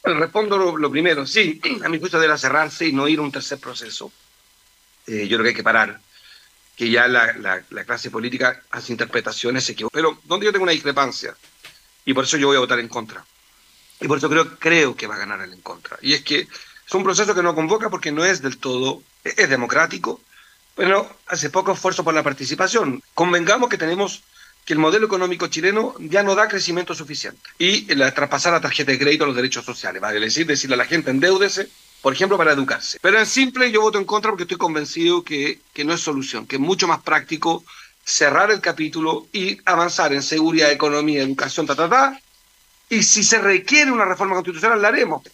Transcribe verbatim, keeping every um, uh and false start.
Respondo lo, lo primero, sí, a mi juicio debe cerrarse y no ir a un tercer proceso. Eh, yo creo que hay que parar, que ya la, la, la clase política hace interpretaciones, se equivoca. Pero donde yo tengo una discrepancia, y por eso yo voy a votar en contra, y por eso creo, creo que va a ganar el en contra, y es que es un proceso que no convoca porque no es del todo, es, es democrático, pero hace poco esfuerzo por la participación. Convengamos que tenemos que el modelo económico chileno ya no da crecimiento suficiente. Y la, traspasar la tarjeta de crédito a los derechos sociales, vale decir, decirle a la gente endeúdese, por ejemplo, para educarse. Pero en simple yo voto en contra porque estoy convencido que, que no es solución, que es mucho más práctico cerrar el capítulo y avanzar en seguridad, economía, educación, ta, ta, ta. Y si se requiere una reforma constitucional, la haremos.